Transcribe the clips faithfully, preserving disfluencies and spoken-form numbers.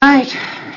Right.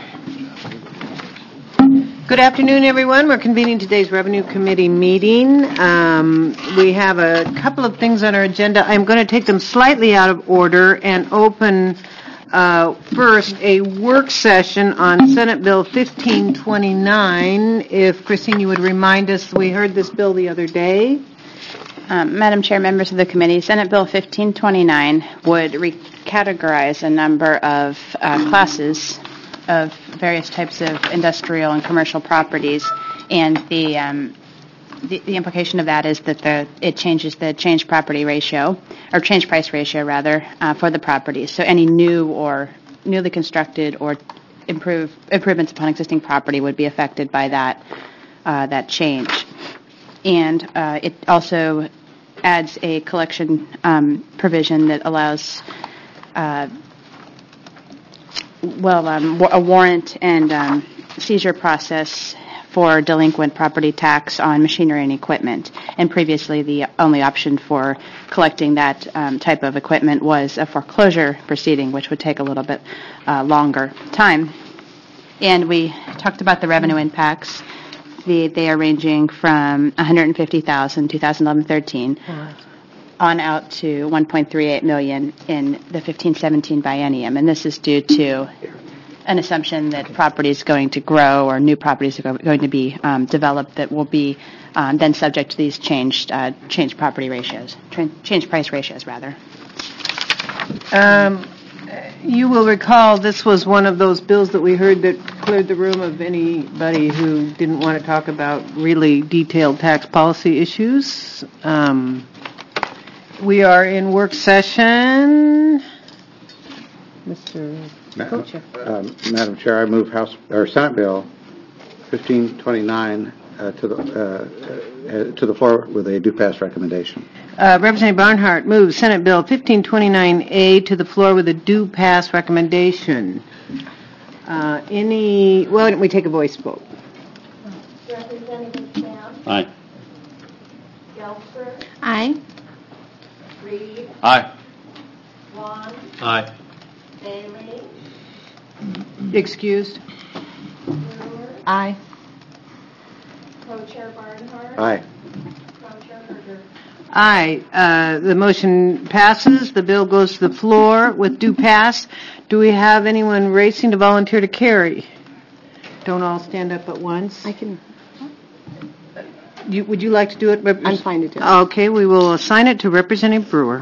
Good afternoon, everyone. We're convening today's Revenue Committee meeting. Um, we have a couple of things on our agenda. I'm going to take them slightly out of order and open uh, first a work session on Senate Bill fifteen twenty-nine. If, Christine, you would remind us, we heard this bill the other day. Um, Madam Chair, members of the committee, Senate Bill fifteen twenty-nine would recategorize a number of uh, classes of various types of industrial and commercial properties, and the, um, the the implication of that is that the it changes the change property ratio, or change price ratio rather, uh, for the properties. So any new or newly constructed or improve improvements upon existing property would be affected by that uh, that change. And uh, it also adds a collection um, provision that allows, uh, well, um, a warrant and um, seizure process for delinquent property tax on machinery and equipment. And previously, the only option for collecting that um, type of equipment was a foreclosure proceeding, which would take a little bit uh, longer time. And we talked about the revenue impacts. The, they are ranging from one hundred fifty thousand dollars, twenty eleven thirteen, on out to one point three eight million dollars in the fifteen seventeen biennium. And this is due to an assumption that property is going to grow or new properties are going to be um, developed that will be um, then subject to these changed uh, change property ratios, tra- change price ratios, rather. Um, you will recall this was one of those bills that we heard that cleared the room of anybody who didn't want to talk about really detailed tax policy issues. Um, we are in work session. Mister Co-Chair. Um, Madam Chair, I move House or Senate Bill fifteen twenty-nine uh, to the uh, uh, to the floor with a due pass recommendation. Uh, Representative Barnhart moves Senate Bill fifteen twenty-nine A to the floor with a due pass recommendation. Uh, any? Well, why don't we take a voice vote? Representative Sam. Aye. Gelser. Aye. Reed. Aye. Vaughn. Aye. Bailey. Excused. Brewer. Aye. Co-Chair Barnhart. Aye. Co-Chair Berger. Aye. Uh, the motion passes. The bill goes to the floor with due pass. Do we have anyone racing to volunteer to carry? Don't all stand up at once. I can. You, would you like to do it? Rep- I'm fine to do it. Okay, we will assign it to Representative Brewer.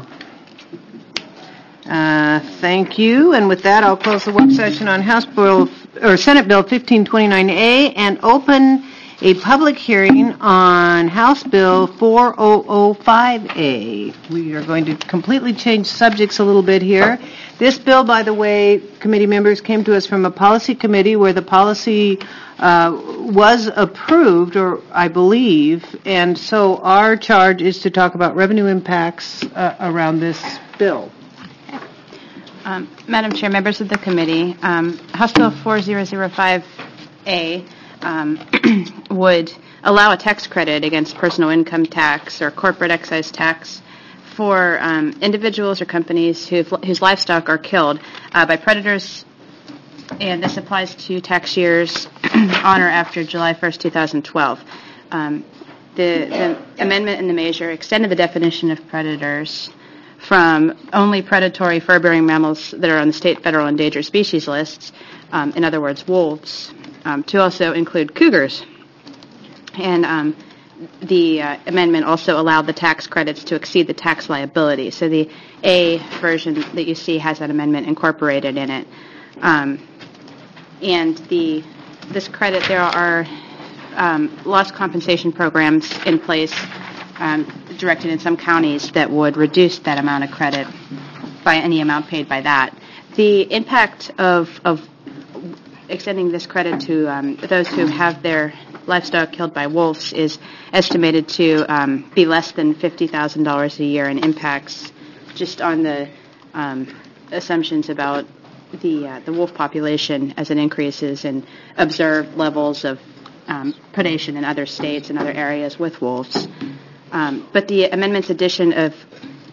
Uh, thank you. And with that, I'll close the work session on House Bill or Senate Bill fifteen twenty-nine A and open a public hearing on House Bill four thousand five A. We are going to completely change subjects a little bit here. This bill, by the way, committee members, came to us from a policy committee where the policy uh, was approved, or I believe, and so our charge is to talk about revenue impacts uh, around this bill. Um, Madam Chair, members of the committee, um, House Bill four thousand five A um, would allow a tax credit against personal income tax or corporate excise tax for um, individuals or companies who, whose livestock are killed uh, by predators, and this applies to tax years on or after July first, two thousand twelve. Um, the, the amendment in the measure extended the definition of predators from only predatory fur-bearing mammals that are on the state, federal, endangered species lists, um, in other words, wolves, um, to also include cougars. And um, the uh, amendment also allowed the tax credits to exceed the tax liability. So the A version that you see has that amendment incorporated in it. Um, and the this credit, there are um, loss compensation programs in place Um, directed in some counties that would reduce that amount of credit by any amount paid by that. The impact of, of extending this credit to um, those who have their livestock killed by wolves is estimated to um, be less than fifty thousand dollars a year, and impacts just on the um, assumptions about the uh, the wolf population as it increases and observed levels of um, predation in other states and other areas with wolves. Um, but the amendment's addition of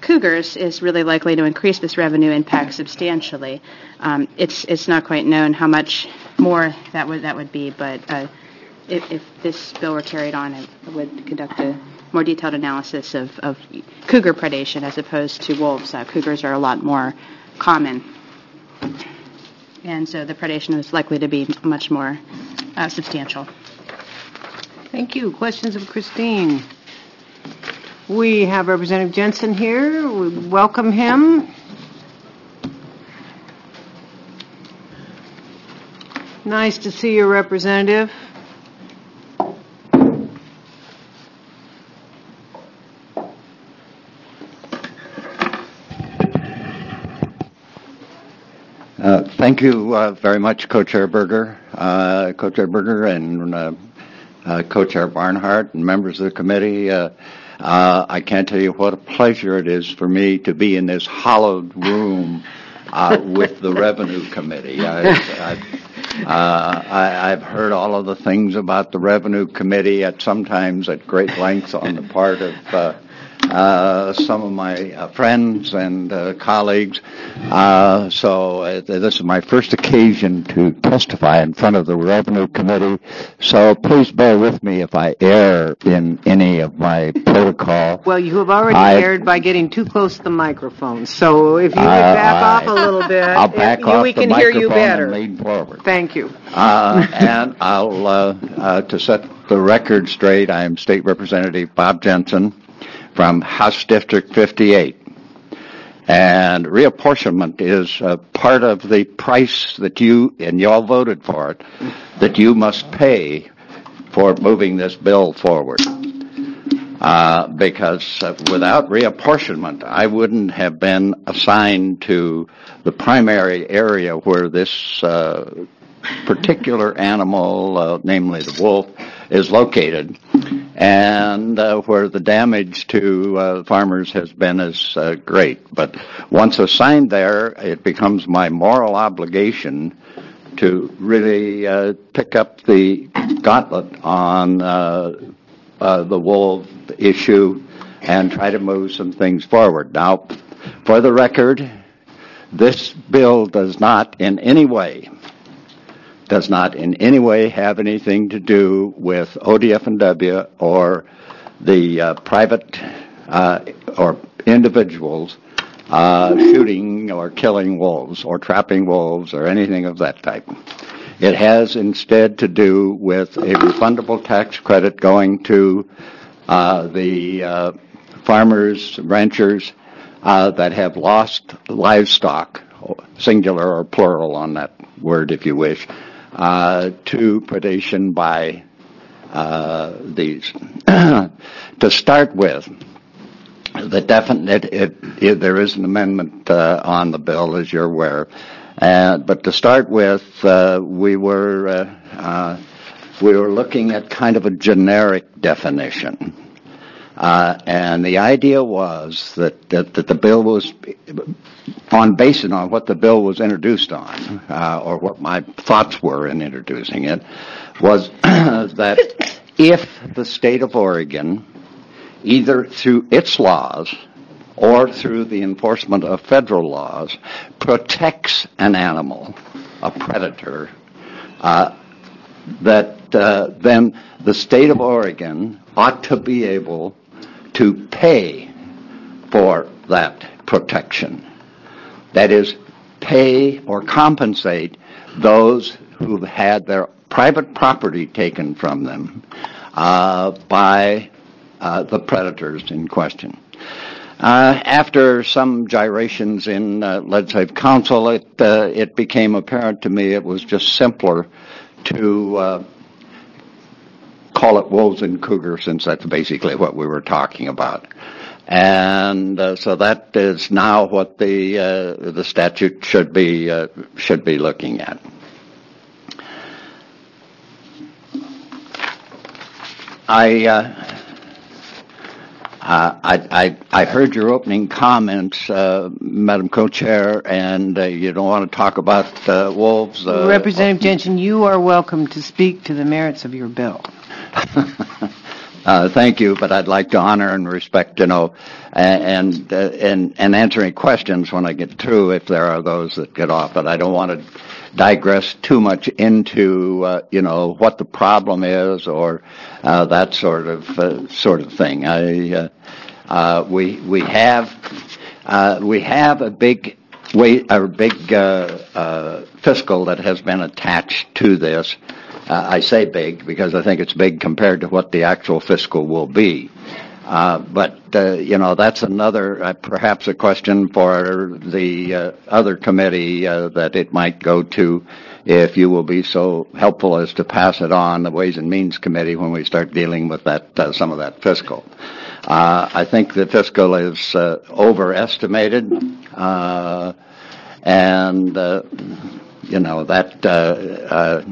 cougars is really likely to increase this revenue impact substantially. Um, it's it's not quite known how much more that would that would be, but uh, if, if this bill were carried on, it would conduct a more detailed analysis of, of cougar predation as opposed to wolves. Uh, cougars are a lot more common, and so the predation is likely to be much more uh, substantial. Thank you. Questions of Christine? We have Representative Jensen here. We welcome him. Nice to see you, Representative. Uh, thank you uh, very much, Co-Chair Berger, uh, Co-Chair Berger, and uh, uh, Co-Chair Barnhart, and members of the committee. Uh, uh, I can't tell you what a pleasure it is for me to be in this hallowed room uh, with the Revenue Committee. I, I, uh, I, I've heard all of the things about the Revenue Committee at sometimes at great length on the part of uh, Uh, some of my uh, friends and uh, colleagues. Uh, so uh, this is my first occasion to testify in front of the Revenue Committee. So please bear with me if I err in any of my protocol. Well, you have already I, erred by getting too close to the microphone. So if you would Uh, back I- off a little bit, I'll back if- off we the can hear you microphone better. and lean forward. Thank you. Uh, and I'll, uh, uh, to set the record straight, I am State Representative Bob Jensen from House District fifty-eight. And reapportionment is uh, part of the price that you, and you all voted for it, that you must pay for moving this bill forward. Uh, because uh, without reapportionment, I wouldn't have been assigned to the primary area where this uh, particular animal, uh, namely the wolf, is located, and uh, where the damage to uh, farmers has been as uh, great. But once assigned there, it becomes my moral obligation to really uh, pick up the gauntlet on uh, uh, the wolf issue and try to move some things forward. Now, for the record, this bill does not in any way does not in any way have anything to do with O D F and W or the uh, private uh, or individuals uh, shooting or killing wolves or trapping wolves or anything of that type. It has instead to do with a refundable tax credit going to uh, the uh, farmers, ranchers uh, that have lost livestock, singular or plural on that word if you wish, Uh, to predation by uh, these. To start with, the definite, it, it, there is an amendment uh, on the bill, as you're aware. Uh, but to start with, uh, we were uh, uh, we were looking at kind of a generic definition. Uh, and the idea was that, that, that the bill was, on basing on what the bill was introduced on, uh, or what my thoughts were in introducing it, was that if the state of Oregon, either through its laws or through the enforcement of federal laws, protects an animal, a predator, uh, that uh, then the state of Oregon ought to be able to pay for that protection. That is, pay or compensate those who've had their private property taken from them uh, by uh, the predators in question. Uh, after some gyrations in uh, legislative council, it uh, it became apparent to me it was just simpler to uh, call it wolves and cougars, since that's basically what we were talking about. And uh, so that is now what the uh, the statute should be uh, should be looking at. I, uh, uh, I I I heard your opening comments, uh, Madam Co-Chair, and uh, you don't want to talk about uh, wolves. Uh, Representative Jensen, you are welcome to speak to the merits of your bill. Uh, thank you, but I'd like to honor and respect, you know, and, uh, and, and answering questions when I get through if there are those that get off, but I don't want to digress too much into, uh, you know, what the problem is or, uh, that sort of, uh, sort of thing. I, uh, uh, we, we have, uh, we have a big weight, a big, uh, uh, fiscal that has been attached to this. Uh, I say big because I think it's big compared to what the actual fiscal will be. Uh, but, uh, you know, that's another, uh, perhaps a question for the uh, other committee uh, that it might go to if you will be so helpful as to pass it on, the Ways and Means Committee, when we start dealing with that, uh, some of that fiscal. Uh, I think the fiscal is uh, overestimated, uh, and, uh, you know, that... Uh, uh,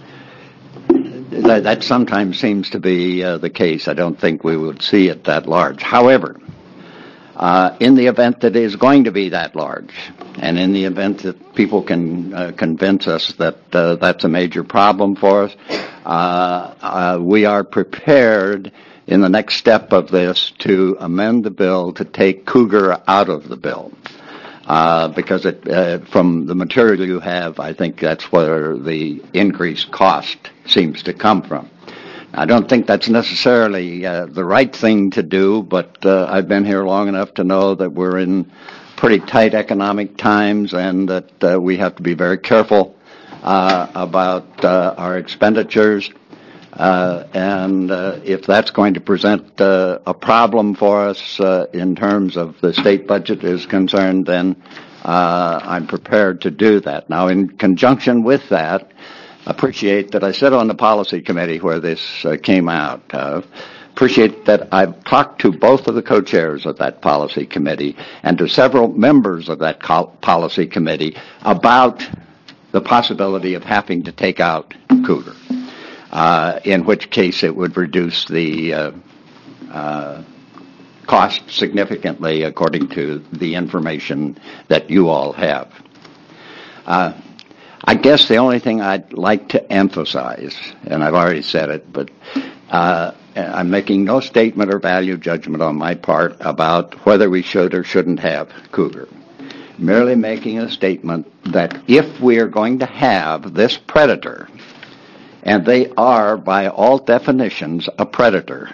That, that sometimes seems to be uh, the case. I don't think we would see it that large. However, uh, in the event that it is going to be that large, and in the event that people can uh, convince us that uh, that's a major problem for us, uh, uh, we are prepared in the next step of this to amend the bill to take Cougar out of the bill. Uh, because it, uh, from the material you have, I think that's where the increased cost seems to come from. I don't think that's necessarily uh, the right thing to do, but uh, I've been here long enough to know that we're in pretty tight economic times and that uh, we have to be very careful uh, about uh, our expenditures. Uh, and uh, if that's going to present uh, a problem for us uh, in terms of the state budget is concerned, then uh, I'm prepared to do that. Now, in conjunction with that, appreciate that I sit on the policy committee where this uh, came out. Uh, appreciate that I've talked to both of the co-chairs of that policy committee and to several members of that co- policy committee about the possibility of having to take out Cougar. Uh, in which case it would reduce the uh, uh, cost significantly according to the information that you all have. Uh, I guess the only thing I'd like to emphasize, and I've already said it, but uh, I'm making no statement or value judgment on my part about whether we should or shouldn't have Cougar. Merely making a statement that if we are going to have this predator, and they are, by all definitions, a predator.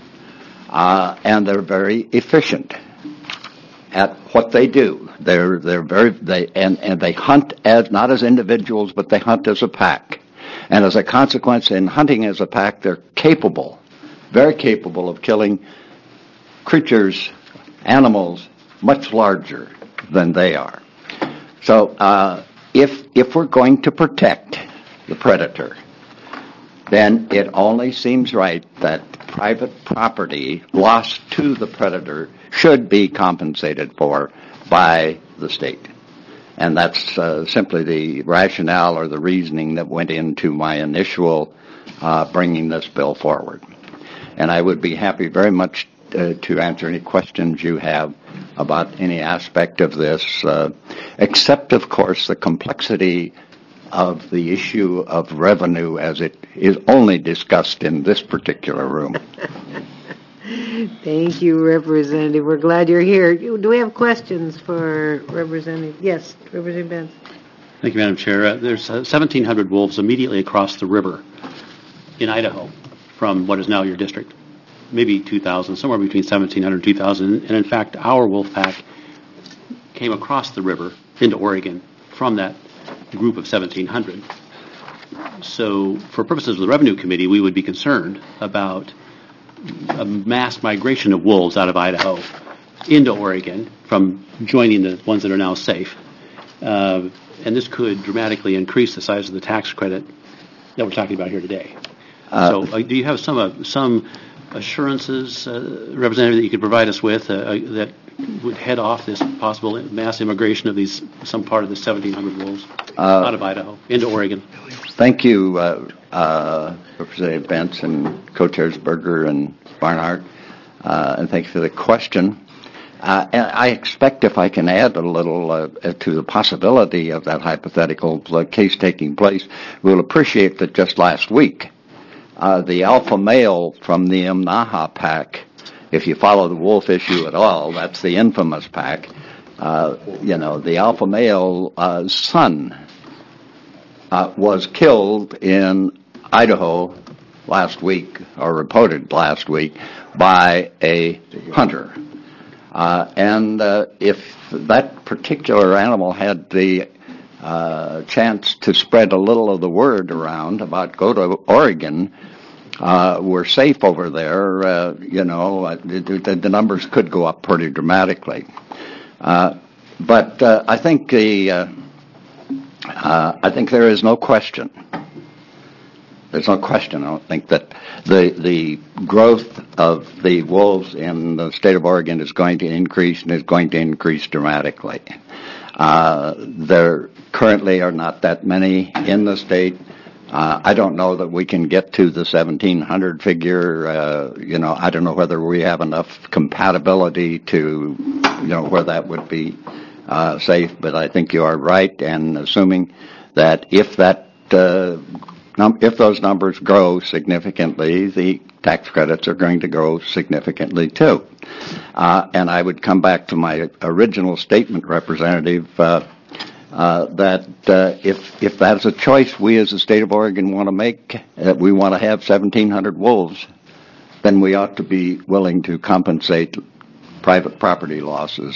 Uh, and they're very efficient at what they do. They're they're very they and, and they hunt as not as individuals, but they hunt as a pack. And as a consequence, in hunting as a pack, they're capable, very capable of killing creatures, animals much larger than they are. So uh, if if we're going to protect the predator, then it only seems right that private property lost to the predator should be compensated for by the state. And that's uh, simply the rationale or the reasoning that went into my initial uh, bringing this bill forward. And I would be happy very much uh, to answer any questions you have about any aspect of this, uh, except, of course, the complexity of the issue of revenue as it is only discussed in this particular room. Thank you, Representative. We're glad you're here. Do we have questions for Representative? Yes, Representative Benz. Thank you, Madam Chair. Uh, there's uh, seventeen hundred wolves immediately across the river in Idaho from what is now your district. Maybe two thousand, somewhere between seventeen hundred and two thousand. And in fact, our wolf pack came across the river into Oregon from that group of seventeen hundred. So for purposes of the Revenue Committee, we would be concerned about a mass migration of wolves out of Idaho into Oregon from joining the ones that are now safe. Uh, and this could dramatically increase the size of the tax credit that we're talking about here today. Uh, so uh, do you have some uh, some assurances, uh, Representative, that you could provide us with uh, uh, that would head off this possible mass immigration of these some part of the seventeen hundred wolves uh, out of Idaho into Oregon? Thank you, uh, uh, Representative Bentz and Co-Chairs Berger and Barnhart, uh, and thanks for the question. Uh, and I expect if I can add a little uh, to the possibility of that hypothetical uh, case taking place, we'll appreciate that just last week Uh, the alpha male from the Imnaha pack, if you follow the wolf issue at all, that's the infamous pack. Uh, you know, the alpha male uh, son uh, was killed in Idaho last week, or reported last week, by a hunter. Uh, and uh, if that particular animal had the uh, chance to spread a little of the word around about go to Oregon, uh, we're safe over there, uh, you know, uh, the, the numbers could go up pretty dramatically. Uh, but uh, I think the uh, uh, I think there is no question. There's no question, I don't think, that the the growth of the wolves in the state of Oregon is going to increase and is going to increase dramatically. Uh, there currently are not that many in the state. Uh, I don't know that we can get to the seventeen hundred figure. Uh, you know, I don't know whether we have enough compatibility to, you know, where that would be uh, safe, but I think you are right, and assuming that if that uh, Num- if those numbers grow significantly, the tax credits are going to grow significantly too. Uh, and I would come back to my original statement, Representative, uh, uh, that uh, if if that's a choice we as the state of Oregon want to make, that we want to have seventeen hundred wolves, then we ought to be willing to compensate private property losses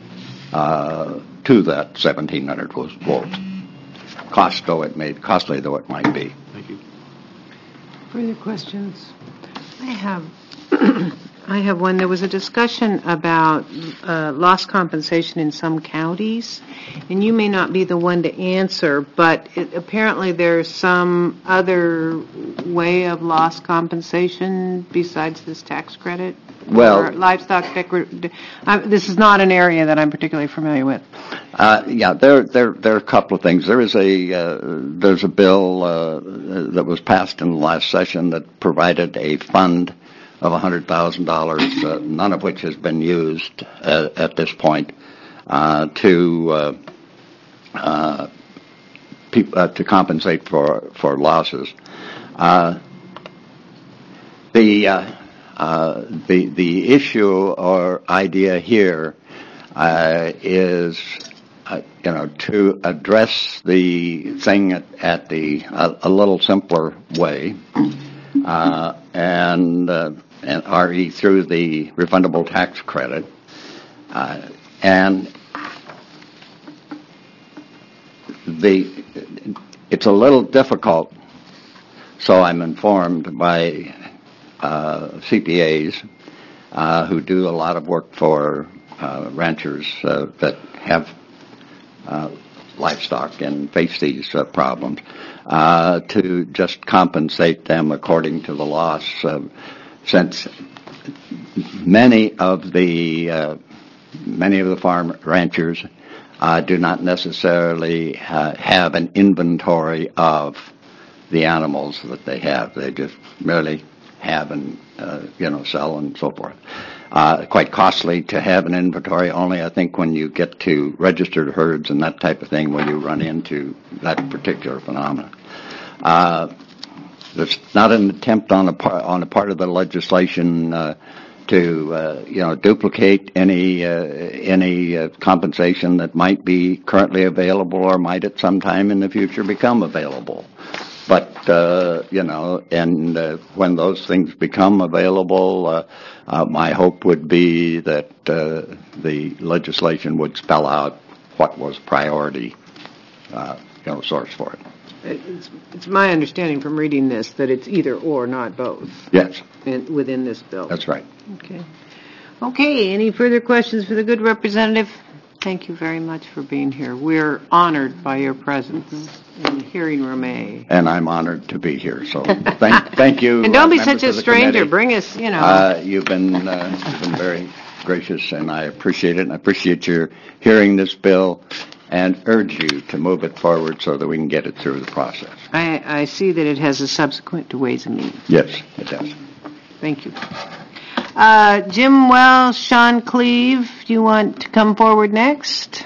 uh, to that seventeen hundred wolves. Cost though it may, costly though it might be. Thank you. Further questions? I have, I have one. There was a discussion about uh, loss compensation in some counties, and you may not be the one to answer, but it, apparently there's some other way of loss compensation besides this tax credit? Well, or livestock decor- uh, this is not an area that I'm particularly familiar with. Uh, yeah, there, there, there are a couple of things. There is a, uh, there's a bill uh, that was passed in the last session that provided a fund of one hundred thousand dollars, uh, none of which has been used uh, at this point, uh, to uh, uh, pe- uh, to compensate for for losses. Uh, the uh, uh, the the issue or idea here uh, is. Uh, you know, to address the thing at, at the uh, a little simpler way, uh, and uh, and R E through the refundable tax credit, uh, and the it's a little difficult. So I'm informed by uh, C P As uh, who do a lot of work for uh, ranchers uh, that have Uh, livestock and face these uh, problems, uh, to just compensate them according to the loss, uh, since many of the uh, many of the farm ranchers uh, do not necessarily uh, have an inventory of the animals that they have. They just merely have and uh, you know sell and so forth. Uh, quite costly to have an inventory. Only I think when you get to registered herds and that type of thing, when you run into that particular phenomenon. Uh, there's not an attempt on a par- on a part of the legislation uh, to uh, you know duplicate any uh, any uh, compensation that might be currently available or might at some time in the future become available. But, uh, you know, and uh, when those things become available, uh, uh, my hope would be that uh, the legislation would spell out what was priority, uh, you know, source for it. It's, it's my understanding from reading this that it's either or, not both. Yes. In, within this bill. That's right. Okay. Okay, any further questions for the good representative? Thank you very much for being here. We're honored by your presence in hearing room A. And I'm honored to be here. So thank, thank you. And don't uh, be such a members of the stranger. committee. Bring us, you know. Uh, you've been uh, you've been very gracious, and I appreciate it. And I appreciate your hearing this bill, and urge you to move it forward so that we can get it through the process. I, I see that it has a subsequent to Ways and Means. Yes, it does. Thank you. Uh, Jim Wells, Sean Cleve, do you want to come forward next?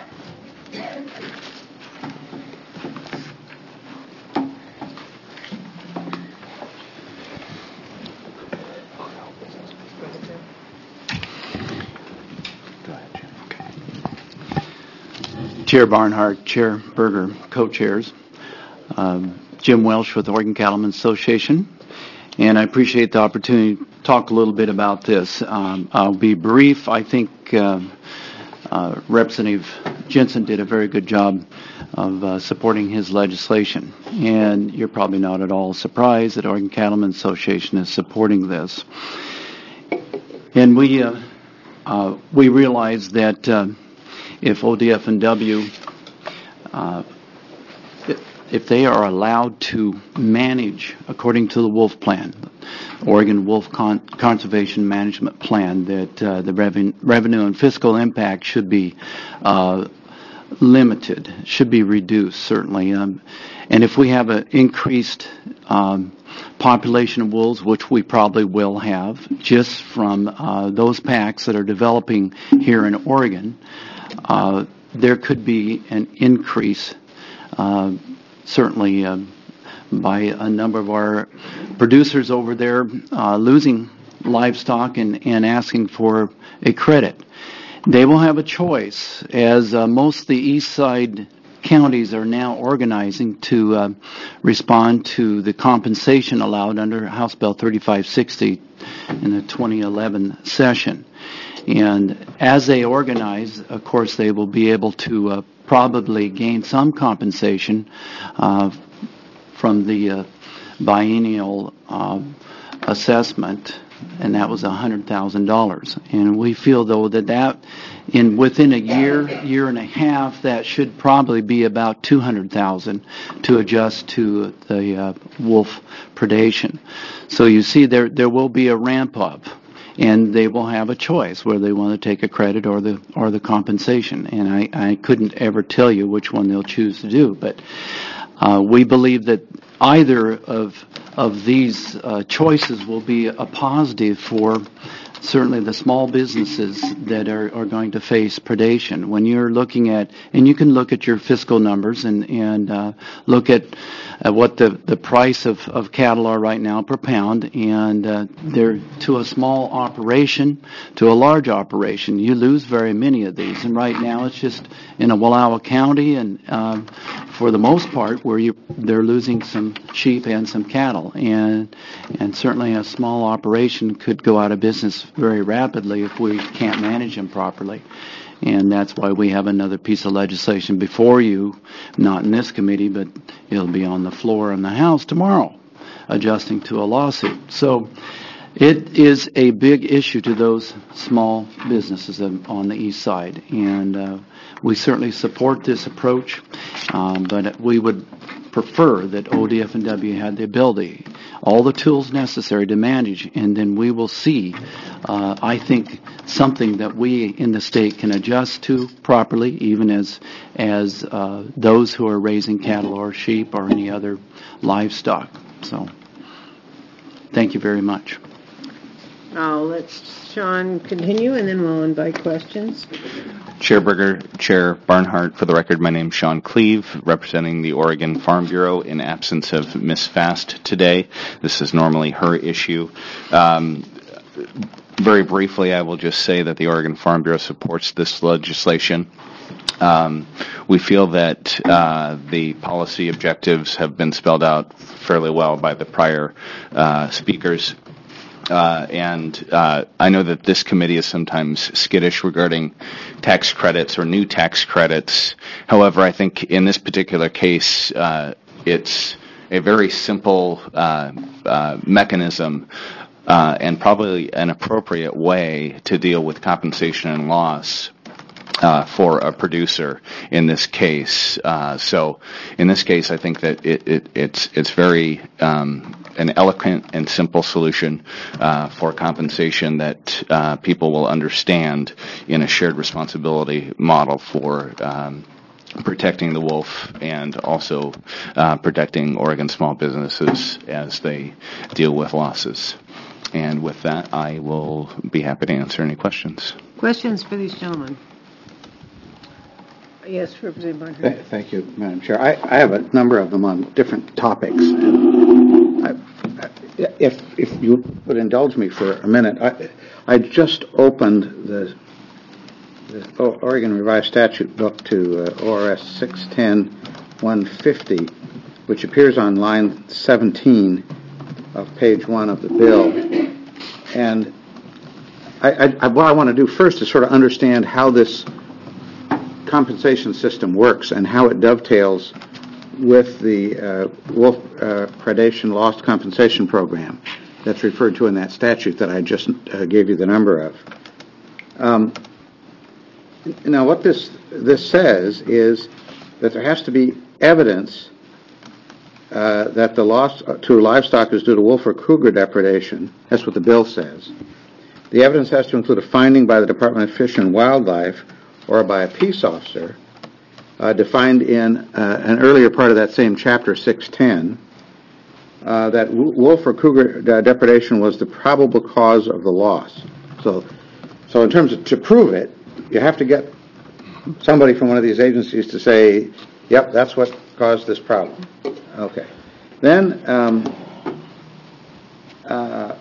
Chair Barnhart, Chair Berger, co-chairs, um, Jim Welsh with Oregon Cattlemen's Association, and I appreciate the opportunity to talk a little bit about this. Um, I'll be brief. I think uh, uh, Representative Jensen did a very good job of uh, supporting his legislation, and you're probably not at all surprised that Oregon Cattlemen's Association is supporting this. And we uh, uh, we realize that uh, if O D F and W, uh, if they are allowed to manage according to the Wolf Plan, Oregon Wolf Con- Conservation Management Plan, that uh, the reven- revenue and fiscal impact should be uh, limited, should be reduced, certainly. Um, and if we have an increased um, population of wolves, which we probably will have, just from uh, those packs that are developing here in Oregon, uh, there could be an increase, uh, certainly uh, by a number of our producers over there uh, losing livestock and, and asking for a credit. They will have a choice, as uh, most of the east side counties are now organizing to uh, respond to the compensation allowed under House Bill thirty-five sixty in the twenty eleven session. And as they organize, of course, they will be able to uh, probably gain some compensation uh, from the uh, biennial uh, assessment, and that was one hundred thousand dollars. And we feel, though, that that in within a year, year and a half, that should probably be about two hundred thousand dollars to adjust to the uh, wolf predation. So you see, there there will be a ramp up, and they will have a choice whether they want to take a credit or the or the compensation. And I, I couldn't ever tell you which one they'll choose to do, but uh, we believe that either of of these uh, choices will be a positive for certainly the small businesses that are, are going to face predation. When you're looking at, and you can look at your fiscal numbers and, and uh, look at uh, what the, the price of, of cattle are right now per pound, and uh, they're to a small operation, to a large operation, you lose very many of these. And right now it's just in a Wallowa County, and uh, for the most part, where you they're losing some sheep and some cattle, and and certainly a small operation could go out of business very rapidly if we can't manage them properly. And that's why we have another piece of legislation before you, not in this committee, but it'll be on the floor in the House tomorrow, adjusting to a lawsuit. So it is a big issue to those small businesses on the east side, and uh, we certainly support this approach, um, but we would prefer that O D F and W had the ability, all the tools necessary to manage, and then we will see, uh, I think, something that we in the state can adjust to properly, even as as uh, those who are raising cattle or sheep or any other livestock. So, thank you very much. I'll let Sean continue, and then we'll invite questions. Chair Berger, Chair Barnhart, for the record, my name is Sean Cleve, representing the Oregon Farm Bureau in absence of Miz Fast today. This is normally her issue. Um, very briefly, I will just say that the Oregon Farm Bureau supports this legislation. Um, we feel that uh, the policy objectives have been spelled out fairly well by the prior uh, speakers. Uh, and uh, I know that this committee is sometimes skittish regarding tax credits or new tax credits. However, I think in this particular case, uh, it's a very simple uh, uh, mechanism uh, and probably an appropriate way to deal with compensation and loss Uh, for a producer in this case. Uh, so in this case, I think that it, it, it's it's very um, an eloquent and simple solution uh, for compensation that uh, people will understand in a shared responsibility model for um, protecting the wolf and also uh, protecting Oregon small businesses as they deal with losses. And with that, I will be happy to answer any questions. Questions for these gentlemen? Yes, Representative Barnhart. Th- Thank you, Madam Chair. I, I have a number of them on different topics. I, I, if if you would indulge me for a minute, I I just opened the the O- Oregon Revised Statute book to uh, O R S six ten one fifty, which appears on line seventeen of page one of the bill. And I, I, I, what I want to do first is sort of understand how this compensation system works and how it dovetails with the uh, wolf uh, predation lost compensation program that's referred to in that statute that I just uh, gave you the number of. Um, now, what this this says is that there has to be evidence uh, that the loss to livestock is due to wolf or cougar depredation. That's what the bill says. The evidence has to include a finding by the Department of Fish and Wildlife or by a peace officer, uh, defined in uh, an earlier part of that same chapter, six ten, uh, that w- wolf or cougar uh, depredation was the probable cause of the loss. So, so in terms of to prove it, you have to get somebody from one of these agencies to say, yep, that's what caused this problem. Okay. Then, um, uh,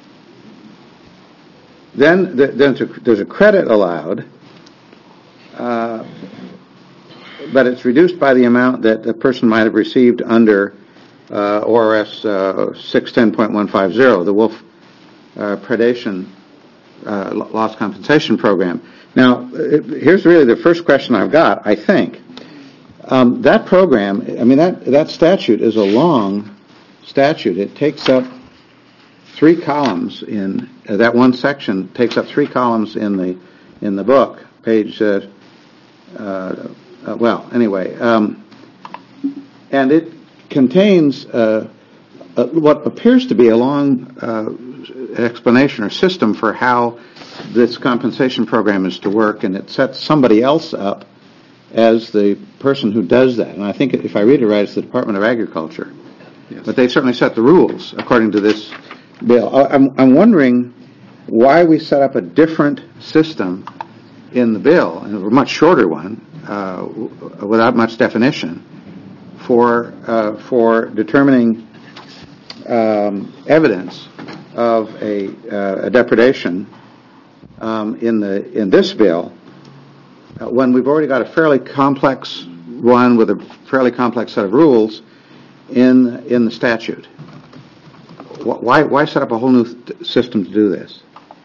then, th- then to, there's a credit allowed, uh, but it's reduced by the amount that the person might have received under uh, O R S uh, six ten point one five zero, the wolf uh, predation uh, loss compensation program. Now, it, here's really the first question I've got, I think. Um, that program, I mean, that, that statute is a long statute. It takes up three columns in, uh, that one section takes up three columns in the in the book, page, uh, uh, uh, well, anyway, um, and it contains uh, uh, what appears to be a long uh, explanation or system for how this compensation program is to work, and it sets somebody else up as the person who does that. And I think if I read it right, it's the Department of Agriculture. Yes. But they certainly set the rules according to this bill. I'm, I'm wondering why we set up a different system in the bill, and a much shorter one, uh, without much definition, for uh, for determining um, evidence of a, uh, a depredation um, in the in this bill, uh, when we've already got a fairly complex one with a fairly complex set of rules in in the statute. Why why set up a whole new th- system to do this?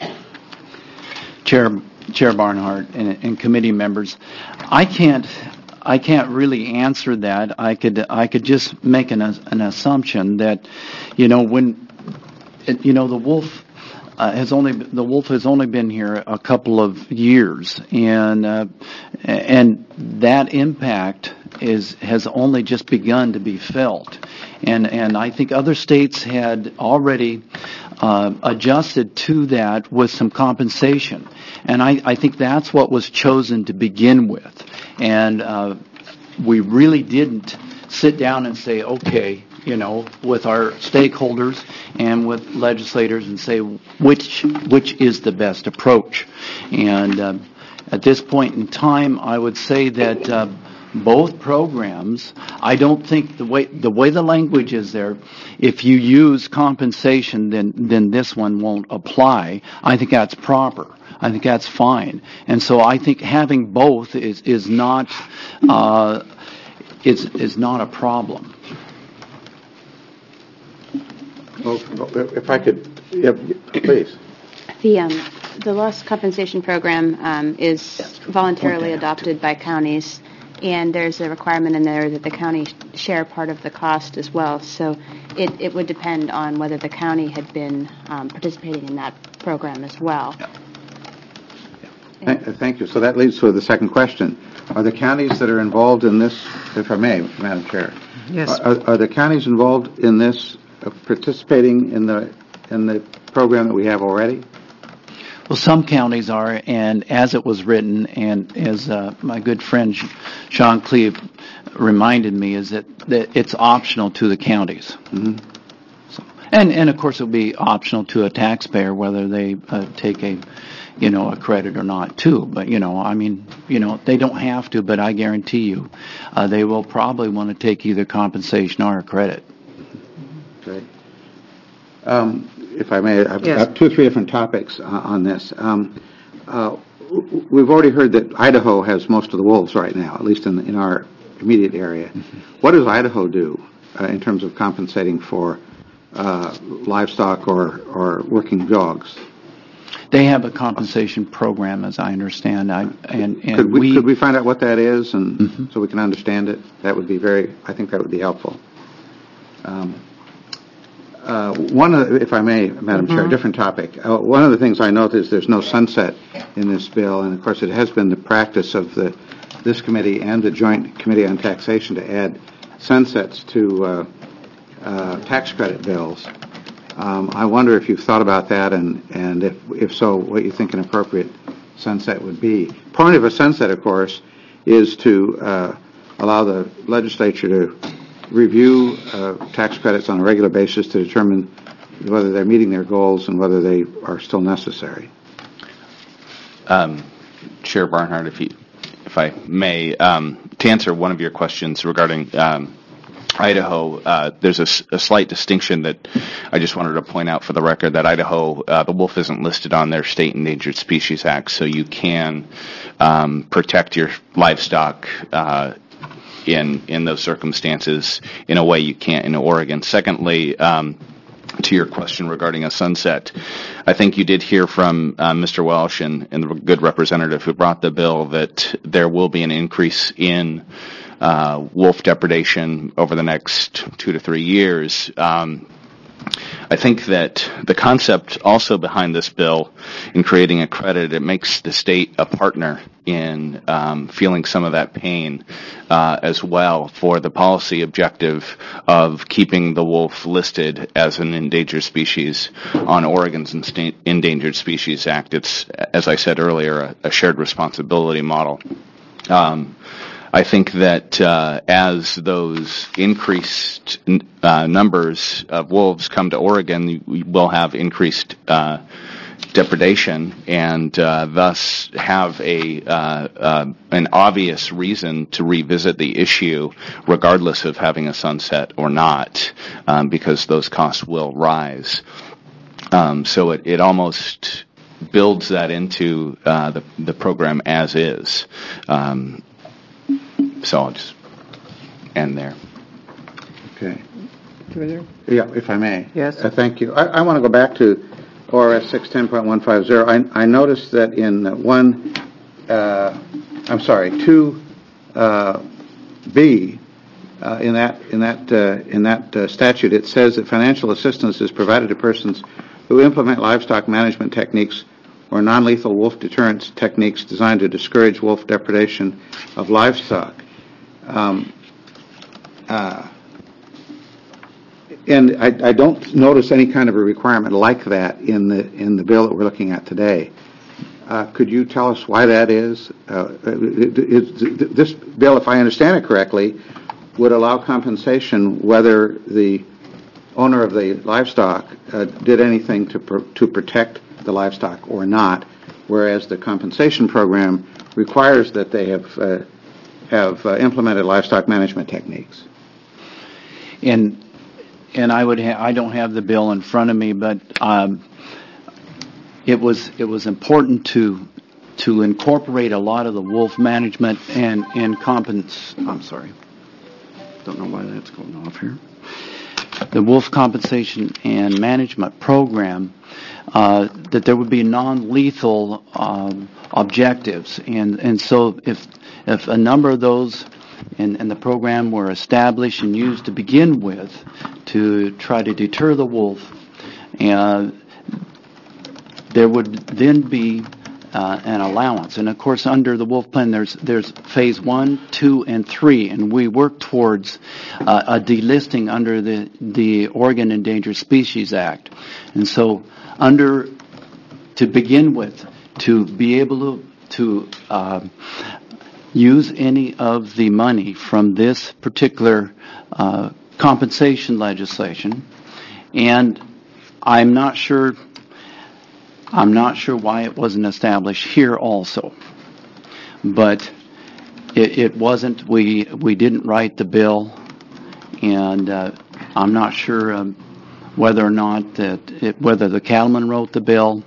Chair Chair Barnhart and, and committee members, I can't I can't really answer that. I could I could just make an an assumption that, you know, when it, you know the wolf uh, has only the wolf has only been here a couple of years, and uh, and that impact is has only just begun to be felt, and and I think other states had already uh, adjusted to that with some compensation, and I, I think that's what was chosen to begin with, and uh, we really didn't sit down and say, okay, you know, with our stakeholders and with legislators and say which which is the best approach, and uh, at this point in time, I would say that. Uh, Both programs, I don't think the way the way the language is there, if you use compensation, then then this one won't apply. I think that's proper. I think that's fine. And so I think having both is is not uh, is is not a problem. Well, if I could, yeah, please. The um, the loss compensation program um, is voluntarily adopted by counties. And there's a requirement in there that the county share part of the cost as well. So it, it would depend on whether the county had been um, participating in that program as well. Yeah. Thank, thank you. So that leads to the second question. Are the counties that are involved in this, if I may, Madam Chair, Yes. are, are the counties involved in this, uh, participating in the in the program that we have already? Well, some counties are, and as it was written, and as uh, my good friend Sean Cleve reminded me, is that, that it's optional to the counties. Mm-hmm. So, and and of course, it will be optional to a taxpayer whether they uh, take a, you know, a credit or not too. But you know, I mean, you know, they don't have to, but I guarantee you, uh, they will probably want to take either compensation or a credit. Okay. Um, if I may, I've Yes. got two or three different topics uh, on this. Um, uh, w- we've already heard that Idaho has most of the wolves right now, at least in, in our immediate area. What does Idaho do uh, in terms of compensating for uh, livestock or, or working dogs? They have a compensation program, as I understand. I, and and Could we, we, could we find out what that is, and Mhm. so we can understand it? That would be very. I think that would be helpful. Um, uh, one of, the, if I may, Madam Chair, a different topic. Uh, one of the things I note is there's no sunset in this bill, and of course it has been the practice of the this committee and the Joint Committee on Taxation to add sunsets to uh, uh, tax credit bills. Um, I wonder if you've thought about that, and, and if, if so, what you think an appropriate sunset would be. Point of a sunset, of course, is to uh, allow the legislature to review uh, tax credits on a regular basis to determine whether they're meeting their goals and whether they are still necessary. Um, Chair Barnhart, if you, if I may, um, to answer one of your questions regarding um, Idaho, uh, there's a, s- a slight distinction that I just wanted to point out for the record, that Idaho, uh, the wolf isn't listed on their State Endangered Species Act, so you can um, protect your livestock uh, in in those circumstances in a way you can't in Oregon. Secondly, um, to your question regarding a sunset, I think you did hear from uh, Mister Welsh and, and the good representative who brought the bill that there will be an increase in uh, wolf depredation over the next two to three years. Um, I think that the concept also behind this bill in creating a credit, it makes the state a partner in um, feeling some of that pain uh, as well for the policy objective of keeping the wolf listed as an endangered species on Oregon's Insta- Endangered Species Act. It's, as I said earlier, a, a shared responsibility model. Um, I think that uh, as those increased uh, numbers of wolves come to Oregon, we will have increased uh, depredation, and uh, thus have a uh, uh, an obvious reason to revisit the issue, regardless of having a sunset or not, um, because those costs will rise. Um, so it, it almost builds that into uh, the the program as is. Um, So I'll just end there. Okay. Further? Yeah, if I may. Yes. Uh, thank you. I, I want to go back to O R S six ten point one five zero. I, I noticed that in one, uh, I'm sorry, two uh, B, uh, in that in that uh, in that uh, statute, it says that financial assistance is provided to persons who implement livestock management techniques or non-lethal wolf deterrence techniques designed to discourage wolf depredation of livestock. Um, uh, and I, I don't notice any kind of a requirement like that in the in the bill that we're looking at today. Uh, could you tell us why that is? Uh, is? This bill, if I understand it correctly, would allow compensation whether the owner of the livestock uh, did anything to pr- to protect the livestock or not, whereas the compensation program requires that they have uh, have uh, implemented livestock management techniques. and and I would ha- I don't have the bill in front of me, but um, it was it was important to to incorporate a lot of the wolf management and and compens. I'm sorry, don't know why that's going off here. The wolf compensation and management program, uh, that there would be non-lethal um, objectives, and and so if if a number of those in, in the program were established and used to begin with to try to deter the wolf, and there would then be uh, an allowance. And of course, under the wolf plan, there's there's phase one, two, and three, and we work towards uh, a delisting under the the Oregon Endangered Species Act. And so, under to begin with, to be able to to uh, use any of the money from this particular uh, compensation legislation, and I'm not sure. I'm not sure why it wasn't established here also, but it, it wasn't. We we didn't write the bill, and uh, I'm not sure um, whether or not that it, whether the cattlemen wrote the bill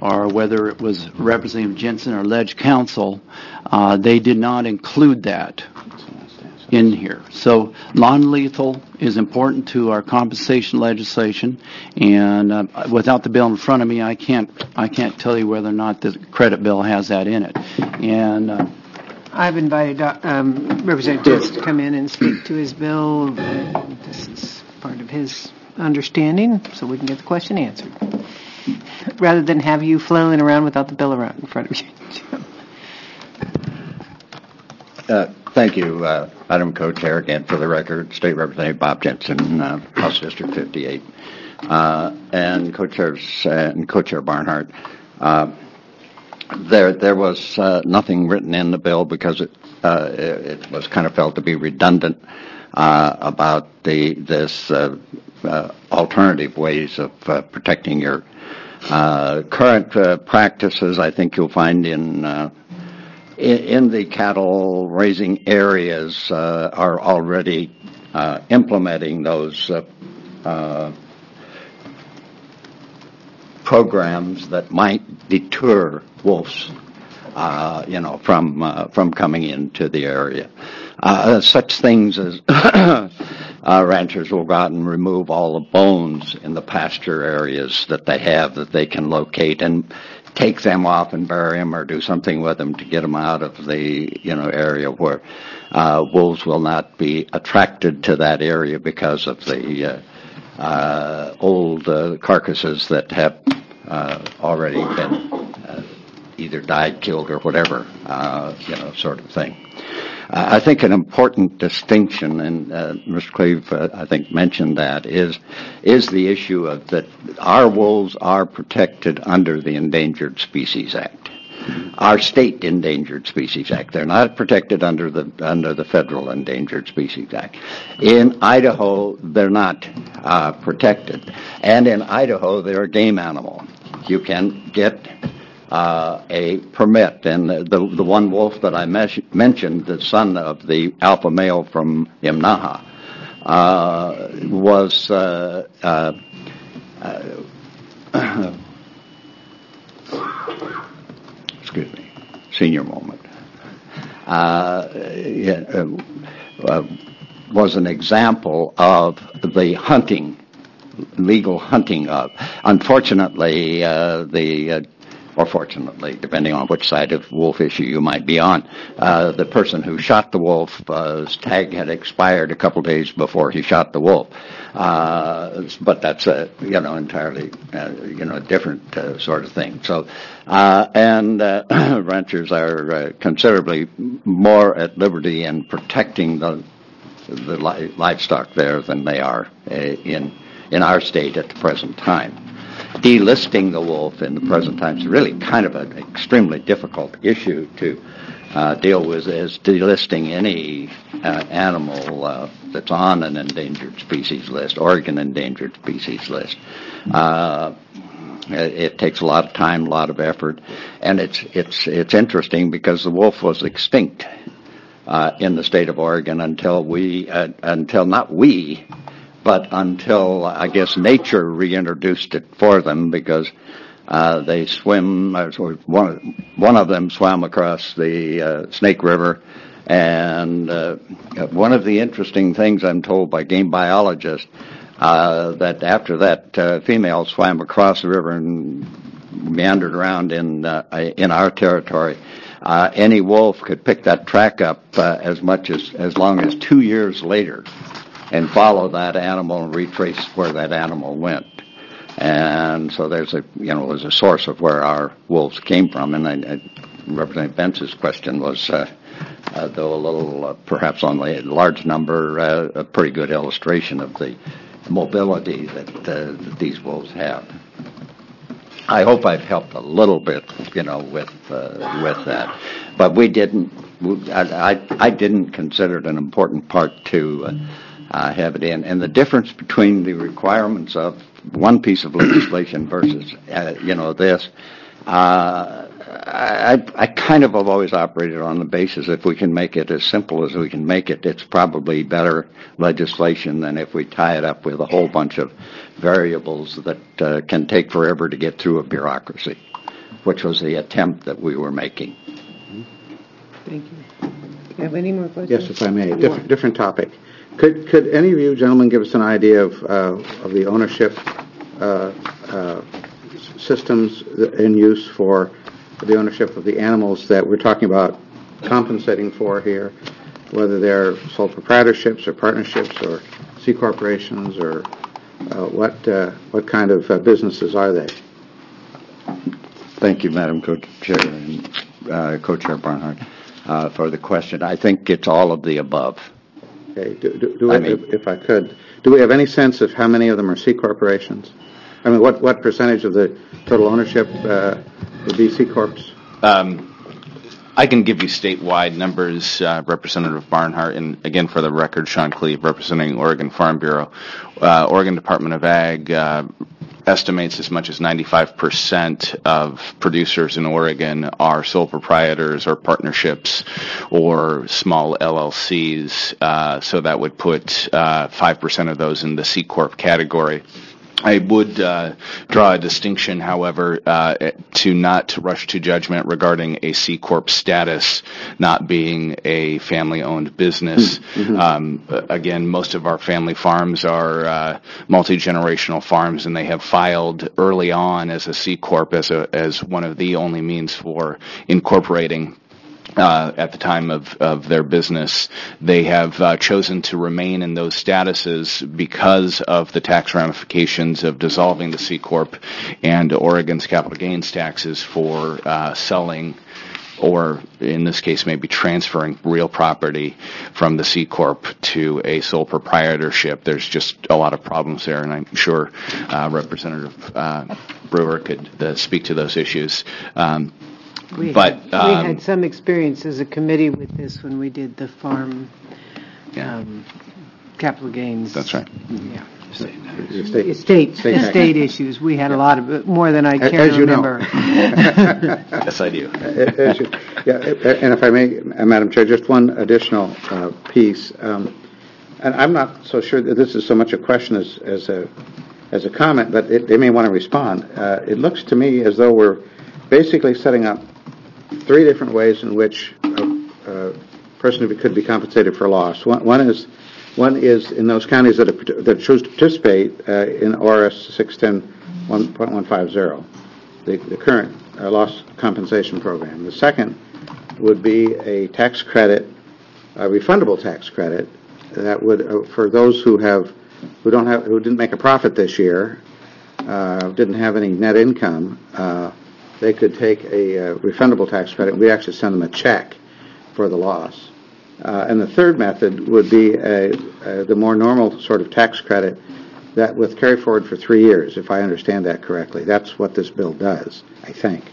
or whether it was Representative Jensen or Ledge Council, uh, they did not include that in here. So non-lethal is important to our compensation legislation, and uh, without the bill in front of me, I can't I can't tell you whether or not the credit bill has that in it. And uh, I've invited um, Representative Jensen to come in and speak to his bill. This is part of his understanding, so we can get the question answered, rather than have you flailing around without the bill around in front of you. Uh, thank you, uh, Madam Co-Chair, again for the record, State Representative Bob Jensen, uh, House District fifty-eight, uh, and Co-Chairs uh, and Co-Chair Barnhart. Uh, there, there was uh, nothing written in the bill because it, uh, it, it was kind of felt to be redundant uh, about the this uh, uh, alternative ways of uh, protecting your uh, current uh, practices. I think you'll find in uh, In, in the cattle raising areas uh, are already uh, implementing those uh, uh, programs that might deter wolves, uh, you know, from uh, from coming into the area. Uh, such things as uh, ranchers will go out and remove all the bones in the pasture areas that they have that they can locate and take them off and bury them or do something with them to get them out of the, you know, area where uh, wolves will not be attracted to that area because of the uh, uh, old uh, carcasses that have uh, already been uh, either died, killed, or whatever, uh, you know, sort of thing. Uh, I think an important distinction, and uh, Mister Cleve, uh, I think, mentioned that, is is the issue of that our wolves are protected under the Endangered Species Act, our state Endangered Species Act. They're not protected under the under the federal Endangered Species Act. In Idaho, they're not uh, protected, and in Idaho, they're a game animal. You can get Uh, a permit, and the, the the one wolf that I mes- mentioned, the son of the alpha male from Imnaha, uh, was uh, uh, uh, excuse me, senior moment. Uh, yeah, uh, uh, was an example of the hunting, legal hunting of. Unfortunately, uh, the uh, or fortunately, depending on which side of wolf issue you might be on, uh, the person who shot the wolf, uh, his tag had expired a couple days before he shot the wolf. Uh, but that's a, you know, entirely, uh, you know, a different uh, sort of thing. So, uh, and uh, ranchers are uh, considerably more at liberty in protecting the the li- livestock there than they are uh, in in our state at the present time. Delisting the wolf in the present time is really kind of an extremely difficult issue to uh, deal with, as delisting any uh, animal uh, that's on an endangered species list, Oregon endangered species list. Uh, it, it takes a lot of time, a lot of effort, and it's it's it's interesting because the wolf was extinct uh, in the state of Oregon until we uh, until not we. But until, I guess, nature reintroduced it for them, because uh, they swim, uh, one, one of them swam across the uh, Snake River, and uh, one of the interesting things I'm told by game biologists, uh, that after that uh, female swam across the river and meandered around in, uh, in our territory, uh, any wolf could pick that track up uh, as much as, as long as two years later, and follow that animal and retrace where that animal went. And so there's a, you know, there's a source of where our wolves came from. And I, I, Representative Bentz's question was, uh, uh, though a little, uh, perhaps on the large number, uh, a pretty good illustration of the mobility that, uh, that these wolves have. I hope I've helped a little bit, you know, with uh, with that. But we didn't, I, I, I didn't consider it an important part to uh, Uh, have it in. And the difference between the requirements of one piece of legislation versus, uh, you know, this, uh, I, I kind of have always operated on the basis if we can make it as simple as we can make it, it's probably better legislation than if we tie it up with a whole bunch of variables that uh, can take forever to get through a bureaucracy. which was the attempt that we were making. Thank you. Do you have any more questions? Yes, if I may, different, different topic. Could could any of you gentlemen give us an idea of uh, of the ownership uh, uh, systems in use for the ownership of the animals that we're talking about compensating for here, whether they're sole proprietorships or partnerships or C corporations, or uh, what uh, what kind of uh, businesses are they? Thank you, Madam Co-Chair and uh, Co-Chair Barnhart, uh, for the question. I think it's all of the above. Okay. Do, do, do I we, mean- if, if I could, do we have any sense of how many of them are C corporations? I mean, what what percentage of the total ownership uh, would be C corps? Um, I can give you statewide numbers, uh, Representative Barnhart, and again, for the record, Sean Cleve, representing Oregon Farm Bureau. Uh, Oregon Department of Ag uh, estimates as much as ninety-five percent of producers in Oregon are sole proprietors or partnerships or small L L Cs, uh, so that would put uh, five percent of those in the C Corp category. I would uh, draw a distinction, however, uh, to not rush to judgment regarding a C Corp status not being a family-owned business. Mm-hmm. Um, again, most of our family farms are uh, multi-generational farms, and they have filed early on as a C Corp as a as one of the only means for incorporating. Uh, at the time of, of their business. They have uh, chosen to remain in those statuses because of the tax ramifications of dissolving the C Corp and Oregon's capital gains taxes for uh, selling, or in this case maybe transferring real property from the C Corp to a sole proprietorship. There's just a lot of problems there, and I'm sure uh, Representative uh, Brewer could uh, speak to those issues. Um, We, But, we um, had some experience as a committee with this when we did the farm Yeah. um, capital gains. That's right. Yeah. Estate, Estate, Estate tax. estate issues. We had a lot of, it, more than I As- care as to you know. remember. Yes, I do. As you- Yeah, and if I may, uh, Madam Chair, just one additional uh, piece. Um, and I'm not so sure that this is so much a question as, as a as a comment, but it, they may want to respond. Uh, it looks to me as though we're basically setting up three different ways in which a, a person could be compensated for loss. One, one is one is in those counties that, are, that choose to participate uh, in O R S six ten one point one five zero, the, the current uh, loss compensation program. The second would be a tax credit, a refundable tax credit that would uh, for those who have who don't have who didn't make a profit this year, uh, didn't have any net income. Uh, they could take a uh, refundable tax credit, and we actually send them a check for the loss. Uh, and the third method would be a, a, the more normal sort of tax credit that with carry forward for three years, if I understand that correctly. That's what this bill does, I think.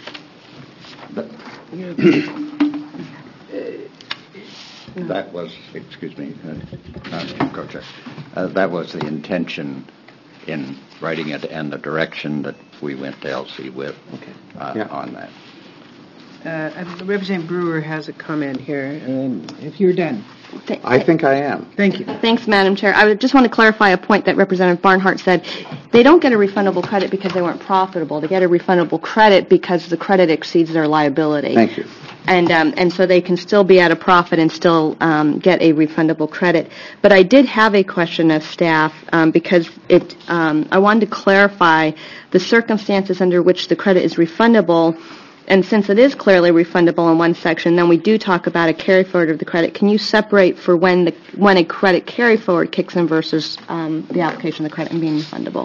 That was, excuse me, uh, uh, Co-Chair, uh, that was the intention in writing it and the direction that we went to L C with uh, Yeah. on that. Uh, Representative Brewer has a comment here, and if you're done. I think I am. Thank you. Thanks, Madam Chair. I would just want to clarify a point that Representative Barnhart said. They don't get a refundable credit because they weren't profitable. They get a refundable credit because the credit exceeds their liability. Thank you. And um, and so they can still be at a profit and still um, get a refundable credit. But I did have a question of staff um, because it. Um, I wanted to clarify the circumstances under which the credit is refundable. And since it is clearly refundable in one section, then we do talk about a carry forward of the credit. Can you separate for when the when a credit carry forward kicks in versus um, the application of the credit and being refundable?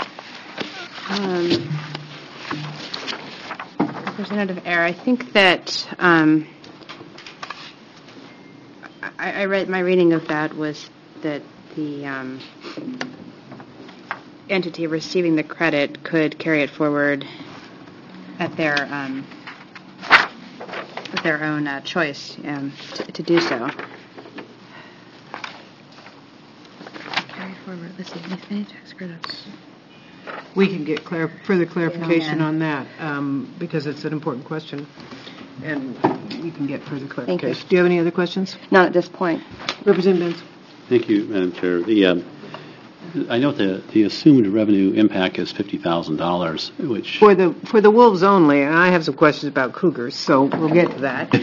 Um, Representative Eyre, I think that um, I, I read my reading of that was that the um, entity receiving the credit could carry it forward at their um, at their own uh, choice um, to, to do so. Carry forward. Let's see. Any tax credits. We can get clar- further clarification Yeah. on that um, because it's an important question, and we can get further Thank you. clarification. Do you have any other questions? Not at this point. Representative Benz. Thank you, Madam Chair. The um, I know the, the assumed revenue impact is fifty thousand dollars, which... For the, for the wolves only, and I have some questions about cougars, so we'll get to that.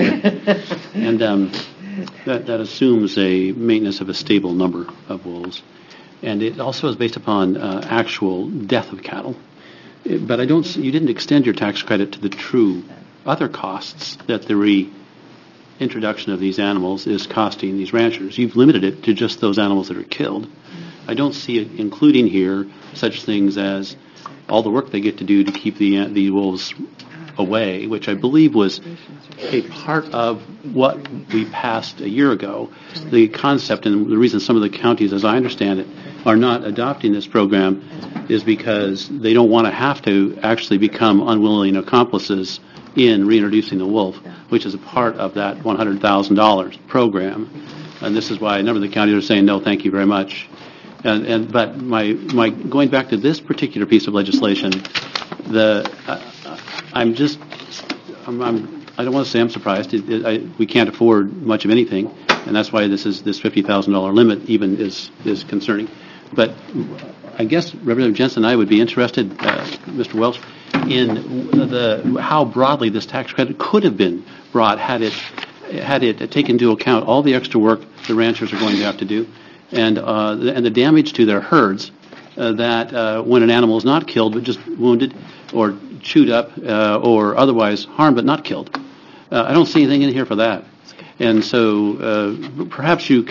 and um, that, that assumes a maintenance of a stable number of wolves. And it also is based upon uh, actual death of cattle. It, but I don't, you didn't extend your tax credit to the true other costs that the reintroduction of these animals is costing these ranchers. You've limited it to just those animals that are killed. I don't see it including here such things as all the work they get to do to keep the the wolves away, which I believe was a part of what we passed a year ago. The concept and the reason some of the counties, as I understand it, are not adopting this program is because they don't want to have to actually become unwilling accomplices in reintroducing the wolf, which is a part of that one hundred thousand dollars program. And this is why a number of the counties are saying, no, thank you very much. And, and but my, my going back to this particular piece of legislation, the uh, I'm just I'm, I'm I don't want to say I'm surprised. It, it, I, we can't afford much of anything, and that's why this is this fifty thousand dollar limit even is is concerning. But I guess Representative Jensen and I would be interested, uh, Mister Welch, in the how broadly this tax credit could have been brought had it had it taken into account all the extra work the ranchers are going to have to do, and uh, the, and the damage to their herds uh, that uh, when an animal is not killed but just wounded or chewed up uh, or otherwise harmed but not killed. Uh, I don't see anything in here for that. And so uh, perhaps you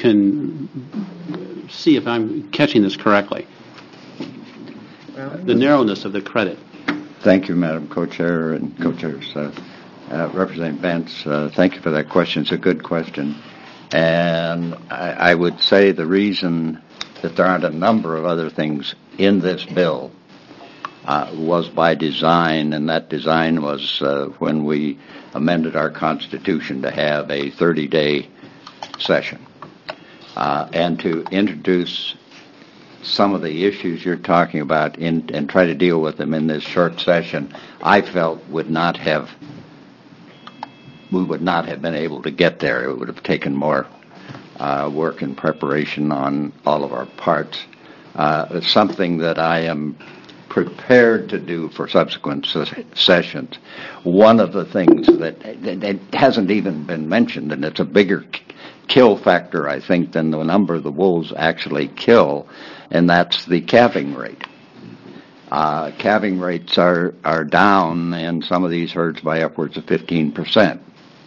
can see if I'm catching this correctly. The narrowness of the credit. Thank you, Madam Co-Chair and Co-Chairs. Uh, uh, Representative Bentz, uh, thank you for that question. It's a good question. And I, I would say the reason that there aren't a number of other things in this bill uh, was by design, and that design was uh, when we amended our Constitution to have a thirty-day session uh, and to introduce some of the issues you're talking about in, and try to deal with them in this short session, I felt would not have, we would not have been able to get there. It would have taken more uh, work and preparation on all of our parts. Uh, it's something that I am prepared to do for subsequent ses- sessions. One of the things that, that, that hasn't even been mentioned, and it's a bigger kill factor, I think, than the number of the wolves actually kill, and that's the calving rate. Uh, calving rates are, are down in some of these herds by upwards of fifteen percent.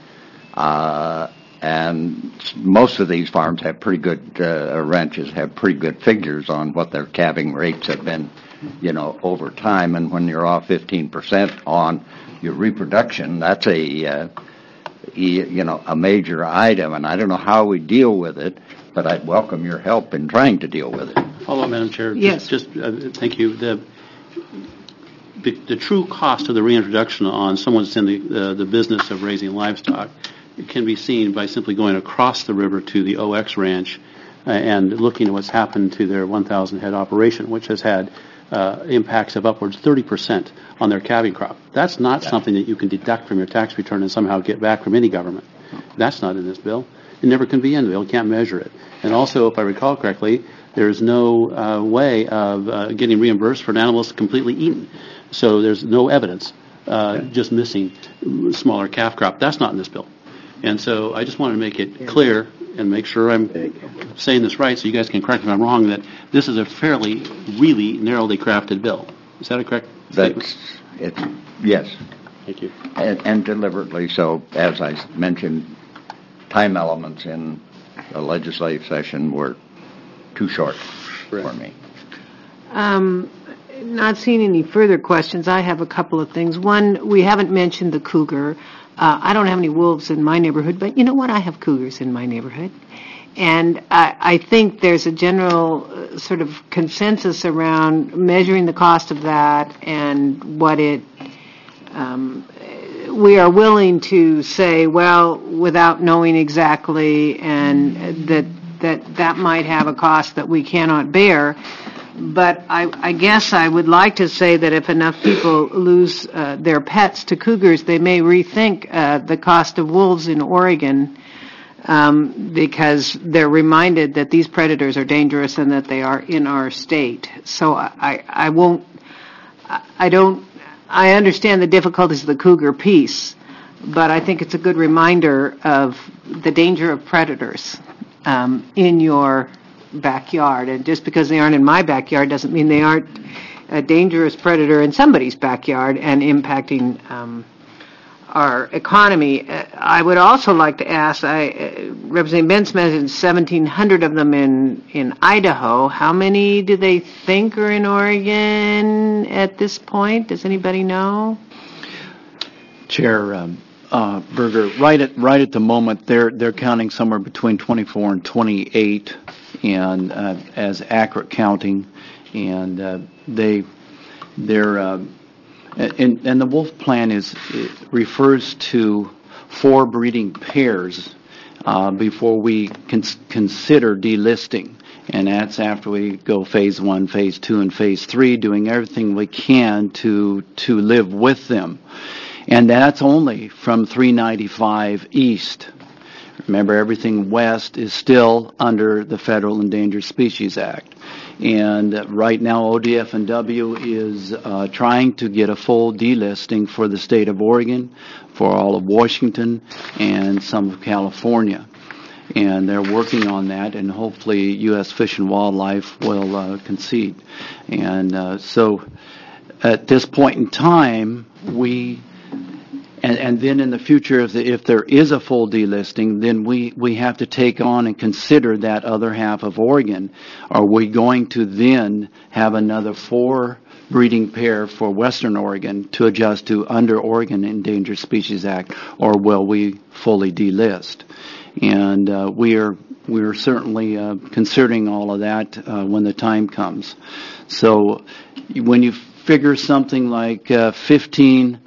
Uh, and most of these farms have pretty good, uh, ranches have pretty good figures on what their calving rates have been, you know, over time. And when you're off fifteen percent on your reproduction, that's a, uh, you know, a major item. And I don't know how we deal with it, but I'd welcome your help in trying to deal with it. Follow up, Madam Chair. Yes. Just, just uh, thank you. The, the the true cost of the reintroduction on someone that's in the uh, the business of raising livestock can be seen by simply going across the river to the O X Ranch uh, and looking at what's happened to their one thousand head operation, which has had uh, impacts of upwards thirty percent on their calving crop. That's not something that you can deduct from your tax return and somehow get back from any government. That's not in this bill. It never can be in the bill. You can't measure it. And also, if I recall correctly, there's no uh, way of uh, getting reimbursed for an animal that's completely eaten. So there's no evidence, uh, just missing smaller calf crop. That's not in this bill. And so I just wanted to make it clear and make sure I'm saying this right so you guys can correct me if I'm wrong, that this is a fairly, really narrowly crafted bill. Is that a correct statement? That's, it's, yes. Thank you. And, and deliberately so, as I mentioned, time elements in the legislative session were too short Correct. for me. Um, not seeing any further questions, I have a couple of things. One, we haven't mentioned the cougar. Uh, I don't have any wolves in my neighborhood, but you know what? I have cougars in my neighborhood. And I, I think there's a general uh, sort of consensus around measuring the cost of that and what it, um, we are willing to say, well, without knowing exactly, and that that that might have a cost that we cannot bear. But I, I guess I would like to say that if enough people lose uh, their pets to cougars, they may rethink uh, the cost of wolves in Oregon um, because they're reminded that these predators are dangerous and that they are in our state. So I, I won't, I don't, I understand the difficulties of the cougar piece, but I think it's a good reminder of the danger of predators um, in your backyard. And just because they aren't in my backyard doesn't mean they aren't a dangerous predator in somebody's backyard and impacting um, our economy. Uh, I would also like to ask, I, uh, Representative Benz mentioned seventeen hundred of them in, in Idaho. How many do they think are in Oregon at this point? Does anybody know? Chair um, uh, Berger, right at right at the moment, they're they're counting somewhere between twenty-four and twenty-eight, and uh, as accurate counting, and uh, they they're. Uh, And, and the wolf plan is it refers to four breeding pairs uh, before we cons- consider delisting, and that's after we go phase one, phase two, and phase three, doing everything we can to to live with them, and that's only from three ninety-five east. Remember, everything west is still under the Federal Endangered Species Act. And right now, O D F and W is uh, trying to get a full delisting for the state of Oregon, for all of Washington, and some of California. And they're working on that, and hopefully U S Fish and Wildlife will uh, concede. And uh, so at this point in time, we... And, and then in the future, if, the, if there is a full delisting, then we, we have to take on and consider that other half of Oregon. Are we going to then have another four breeding pair for Western Oregon to adjust to under Oregon Endangered Species Act, or will we fully delist? And uh, we are we are certainly uh, considering all of that uh, when the time comes. So when you figure something like uh, fifteen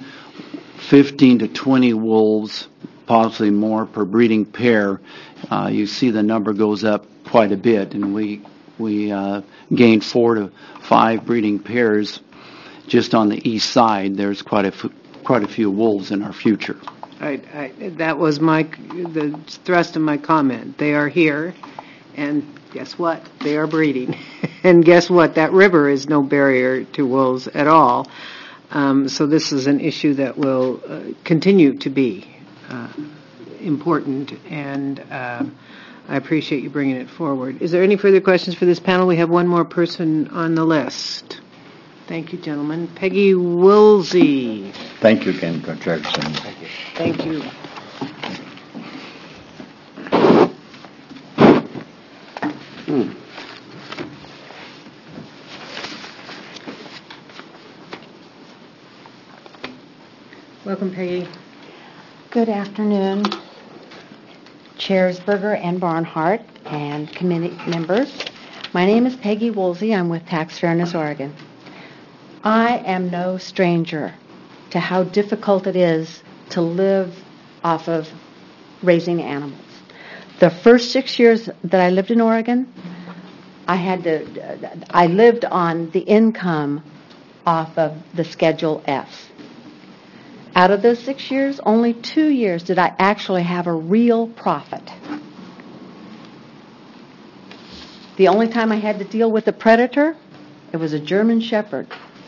fifteen to twenty wolves, possibly more per breeding pair, uh, you see the number goes up quite a bit, and we we uh, gained four to five breeding pairs just on the east side. There's quite a f- quite a few wolves in our future. I, I, that was my the thrust of my comment. They are here, and guess what? They are breeding, and guess what? That river is no barrier to wolves at all. Um, so this is an issue that will uh, continue to be uh, important, and uh, I appreciate you bringing it forward. Is there any further questions for this panel? We have one more person on the list. Thank you, gentlemen. Peggy Woolsey. Thank you again, Chairperson. Thank you. Hmm. Welcome, Peggy. Good afternoon, Chairs Berger and Barnhart and committee members. My name is Peggy Woolsey. I'm with Tax Fairness Oregon. I am no stranger to how difficult it is to live off of raising animals. The first six years that I lived in Oregon, I had to, I lived on the income off of the Schedule F. Out of those six years, only two years did I actually have a real profit. The only time I had to deal with a predator, it was a German Shepherd.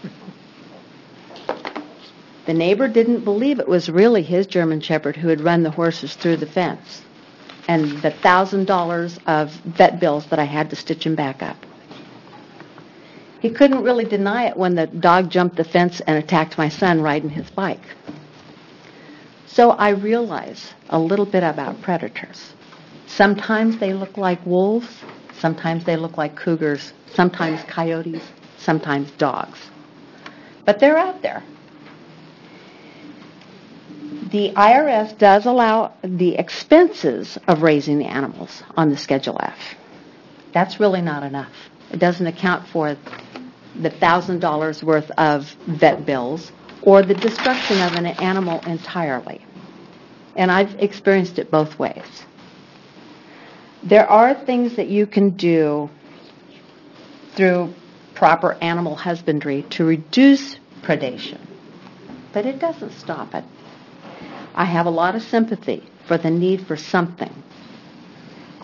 The neighbor didn't believe it was really his German Shepherd who had run the horses through the fence, and the one thousand dollars of vet bills that I had to stitch him back up. He couldn't really deny it when the dog jumped the fence and attacked my son riding his bike. So I realize a little bit about predators. Sometimes they look like wolves, sometimes they look like cougars, sometimes coyotes, sometimes dogs. But they're out there. The I R S does allow the expenses of raising the animals on the Schedule F. That's really not enough. It doesn't account for the one thousand dollars worth of vet bills or the destruction of an animal entirely. And I've experienced it both ways. There are things that you can do through proper animal husbandry to reduce predation, but it doesn't stop it. I have a lot of sympathy for the need for something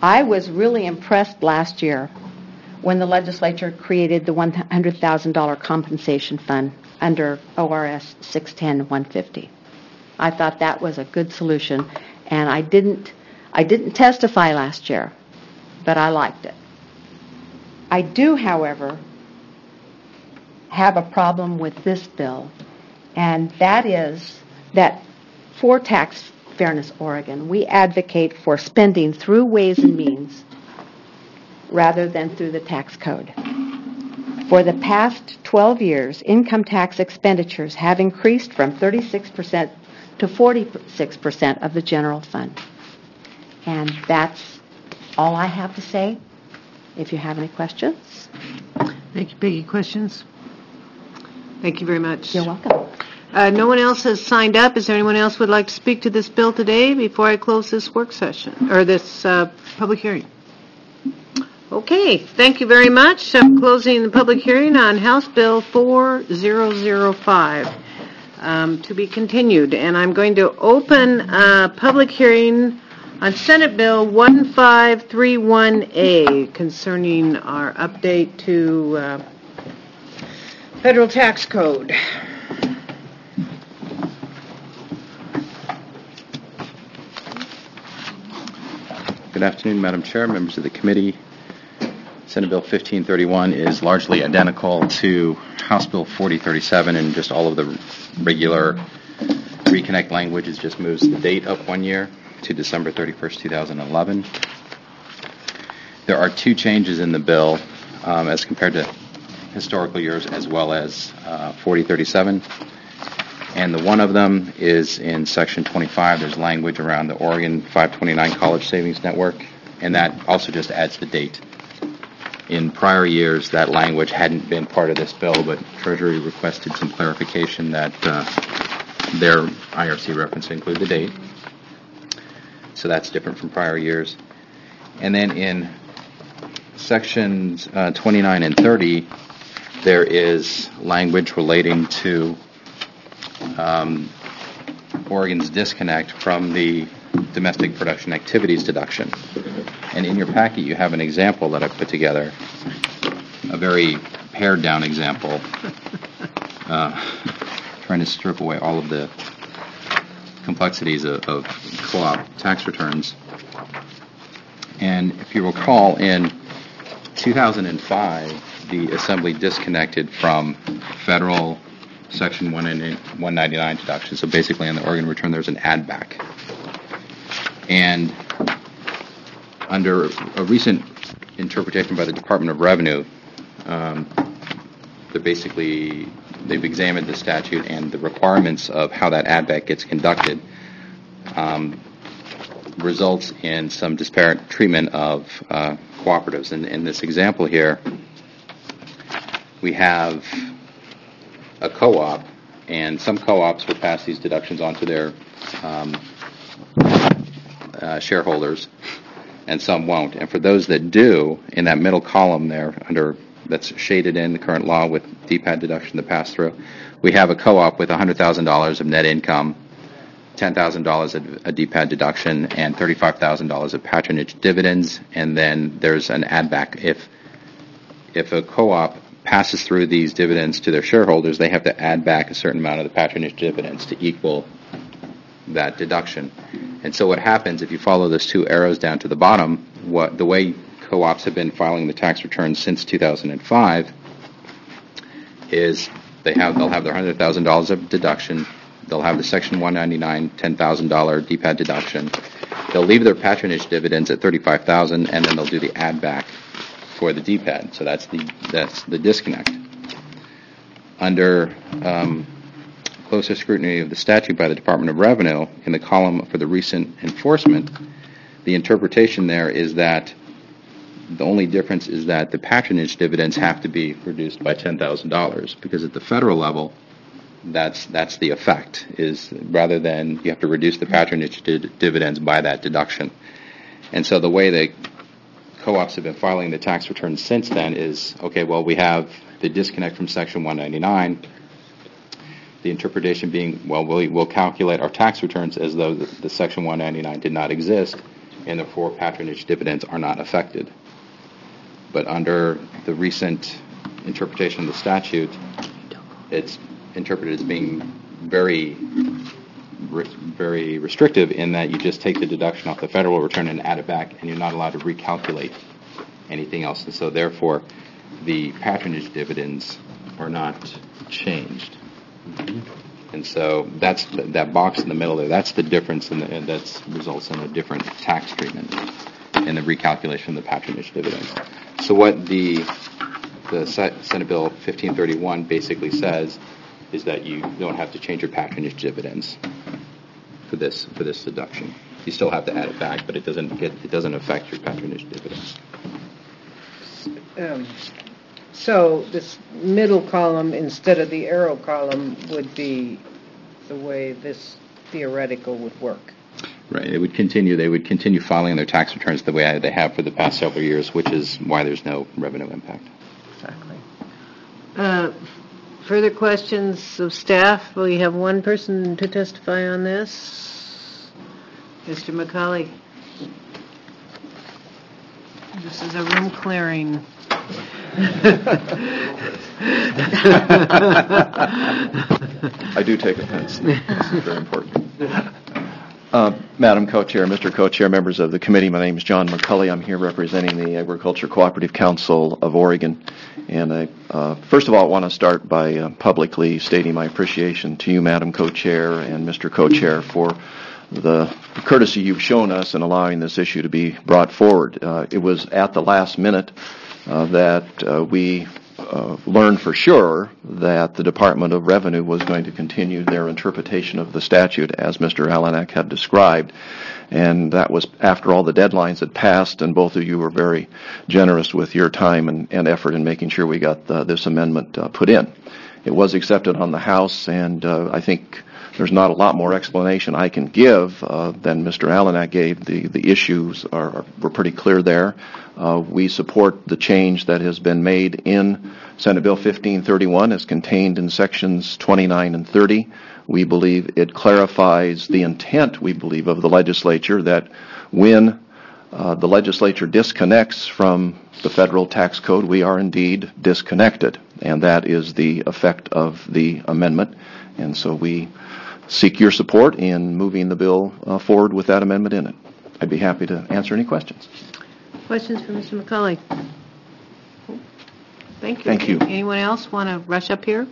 I was really impressed last year when the legislature created the one hundred thousand dollars compensation fund under O R S six ten one fifty. I thought that was a good solution, and I didn't I didn't testify last year, but I liked it. I do, however, have a problem with this bill, and that is that for Tax Fairness Oregon, we advocate for spending through Ways and Means rather than through the tax code. For the past twelve years, income tax expenditures have increased from thirty-six percent to forty-six percent of the general fund. And that's all I have to say. If you have any questions. Thank you, Peggy. Questions? Thank you very much. You're welcome. Uh, no one else has signed up. Is there anyone else who would like to speak to this bill today before I close this work session, or this uh, public hearing? Okay, thank you very much. I'm closing the public hearing on House Bill four thousand five um, to be continued, and I'm going to open a public hearing on Senate Bill one five three one A concerning our update to uh, federal tax code. Good afternoon, Madam Chair, members of the committee. Senate Bill fifteen thirty-one is largely identical to House Bill forty thirty-seven, and just all of the regular reconnect language is just moves the date up one year to December thirty-first, two thousand eleven. There are two changes in the bill um, as compared to historical years as well as uh, forty thirty-seven. And the one of them is in Section twenty-five. There's language around the Oregon five twenty-nine College Savings Network, and that also just adds the date. In prior years, that language hadn't been part of this bill, but Treasury requested some clarification that uh, their I R C reference include the date. So that's different from prior years. And then in Sections uh, twenty-nine and thirty, there is language relating to Um, Oregon's disconnect from the domestic production activities deduction. And in your packet, you have an example that I put together, a very pared down example, uh, trying to strip away all of the complexities of, of co-op tax returns. And if you recall, in two thousand five, the Assembly disconnected from federal Section one ninety-nine deduction. So basically on the Oregon return, there's an add back. And under a recent interpretation by the Department of Revenue, um, they're basically, they've examined the statute and the requirements of how that add back gets conducted um, results in some disparate treatment of uh, cooperatives. And in this example here, we have a co-op, and some co-ops will pass these deductions on to their um, uh, shareholders, and some won't. And for those that do, in that middle column there, under that's shaded in the current law with D PAD deduction to pass through, we have a co-op with one hundred thousand dollars of net income, ten thousand dollars of a D PAD deduction, and thirty-five thousand dollars of patronage dividends, and then there's an add back. If if a co-op passes through these dividends to their shareholders, they have to add back a certain amount of the patronage dividends to equal that deduction. And so what happens if you follow those two arrows down to the bottom, what the way co-ops have been filing the tax returns since two thousand five is they have they'll have their one hundred thousand dollars of deduction, they'll have the Section one ninety-nine ten thousand dollars D PAD deduction, they'll leave their patronage dividends at thirty-five thousand dollars, and then they'll do the add back for the D PAD. So that's the that's the disconnect. Under um, closer scrutiny of the statute by the Department of Revenue, in the column for the recent enforcement, the interpretation there is that the only difference is that the patronage dividends have to be reduced by ten thousand dollars, because at the federal level, that's that's the effect, is rather than you have to reduce the patronage di- dividends by that deduction. And so the way they co-ops have been filing the tax returns since then is, okay, well, we have the disconnect from Section one ninety-nine, the interpretation being, well, we will calculate our tax returns as though the, the Section one ninety-nine did not exist, and therefore patronage dividends are not affected. But under the recent interpretation of the statute, it's interpreted as being very, very restrictive in that you just take the deduction off the federal return and add it back, and you're not allowed to recalculate anything else. And so therefore, the patronage dividends are not changed. And so that's the, that box in the middle there. That's the difference, in the, and that results in a different tax treatment in the recalculation of the patronage dividends. So what the the Senate Bill fifteen thirty-one basically says is that you don't have to change your patronage dividends for this for this deduction. You still have to add it back, but it doesn't get it doesn't affect your patronage dividends. Um, so this middle column instead of the arrow column would be the way this theoretical would work. Right. It would continue. They would continue filing their tax returns the way they have for the past several years, which is why there's no revenue impact. Exactly. Uh, further questions of staff? Will you have one person to testify on this? Mister McCauley. This is a room clearing. I do take offense. This is very important. Uh, Madam Co-Chair, Mister Co-Chair, members of the committee, my name is John McCulley. I'm here representing the Agriculture Cooperative Council of Oregon. And I, uh, first of all, I want to start by uh, publicly stating my appreciation to you, Madam Co-Chair, and Mister Co-Chair, for the courtesy you've shown us in allowing this issue to be brought forward. Uh, it was at the last minute uh, that uh, we Uh, learned for sure that the Department of Revenue was going to continue their interpretation of the statute as Mister Alanak had described. And that was after all the deadlines had passed, and both of you were very generous with your time and, and effort in making sure we got uh, this amendment uh, put in. It was accepted on the House, and uh, I think there's not a lot more explanation I can give uh, than Mister Alanak gave. The, the issues are, are were pretty clear there. Uh, we support the change that has been made in Senate Bill fifteen thirty-one as contained in sections twenty-nine and thirty. We believe it clarifies the intent, we believe, of the legislature that when uh, the legislature disconnects from the federal tax code, we are indeed disconnected. And that is the effect of the amendment. And so we seek your support in moving the bill uh, forward with that amendment in it. I'd be happy to answer any questions. Questions for Mister McCauley? Thank you. Thank you. Anyone else want to rush up here?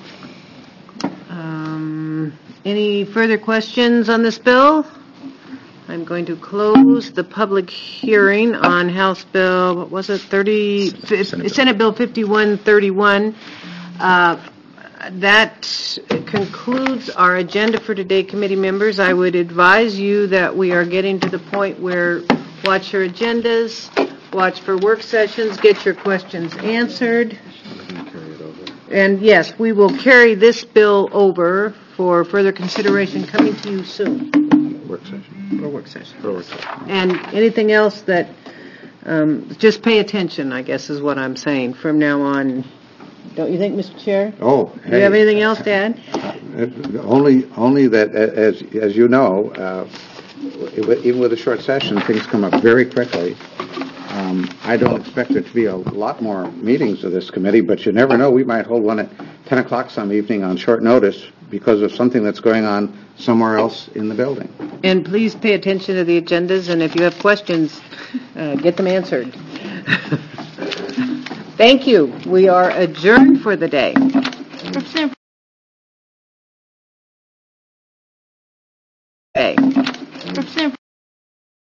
Um, any further questions on this bill? I'm going to close the public hearing on House Bill, what was it, thirty, Senate Bill, Senate Bill fifty-one thirty-one. Uh, that concludes our agenda for today, committee members. I would advise you that we are getting to the point where watch your agendas, watch for work sessions, get your questions answered. And yes, we will carry this bill over for further consideration coming to you soon. Work session. For work session. For work session. And anything else that, um, just pay attention, I guess is what I'm saying from now on. Don't you think, Mister Chair? Oh, Do you have anything else to add? Uh, only, only that, as as you know, uh, even with a short session, things come up very quickly. Um, I don't expect there to be a lot more meetings of this committee, but you never know. We might hold one at ten o'clock some evening on short notice because of something that's going on somewhere else in the building. And please pay attention to the agendas, and if you have questions, uh, get them answered. Thank you. We are adjourned for the day. Okay.